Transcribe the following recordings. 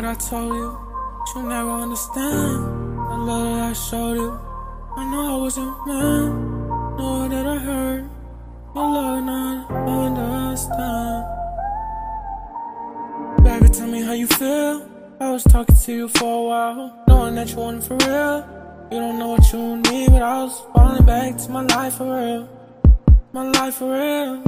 I told you, but you never understand the love that I showed you. I know I wasn't man, know that I hurt your love, not understand. Baby, tell me how you feel. I was talking to you for a while, knowing that you wanted for real. You don't know what you need, but I was falling back to my life for real. My life for real.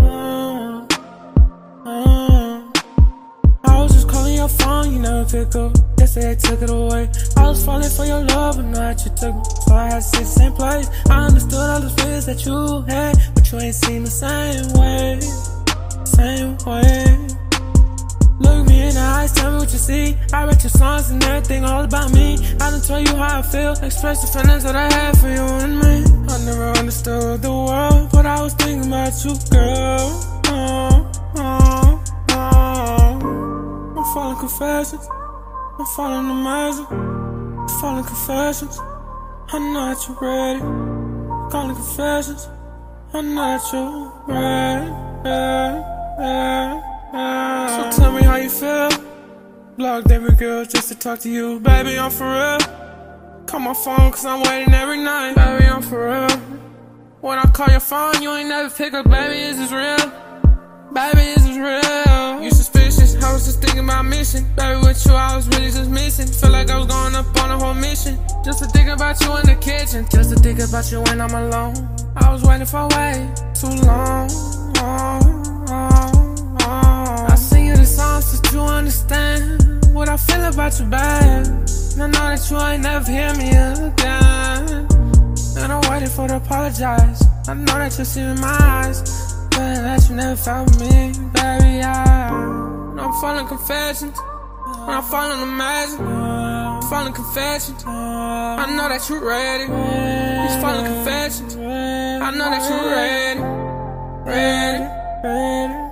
I was just calling your phone, you never pick up. Yesterday took it away. I was falling for your love, but now that you took me, so I had to sit the same place. I understood all the fears that you had, but you ain't seen the same way. Same way. Look me in the eyes, tell me what you see. I write your songs and everything all about me. I done tell you how I feel, express the feelings that I have for you and me. I never understood the world, but I was thinking about you, girl. I'm falling confessions, I'm falling amazing. I'm falling confessions, I know that you're ready. Calling confessions, I know that you're ready. So tell me how you feel. Blocked every girl just to talk to you. Baby, I'm for real. Call my phone cause I'm waiting every night. Baby, I'm for real. When I call your phone, you ain't never pick up. Baby, is this real? Baby, is this real? You suspicious, I was just thinking about mission. Baby, with you, I was really just missing. Feel like I was going up on a whole mission. Just to think about you in the kitchen. Just to think about you when I'm alone. I was waiting for way too long. I sing you the songs so you understand what I feel about you, babe. And I know that you ain't never hear me again. And I'm waiting for to apologize. I know that you see in my eyes, but that you never felt me, baby. I'm falling confessions, I'm falling amazing. I'm falling confessions, I know that you're ready. He's falling confessions, I know that you're ready.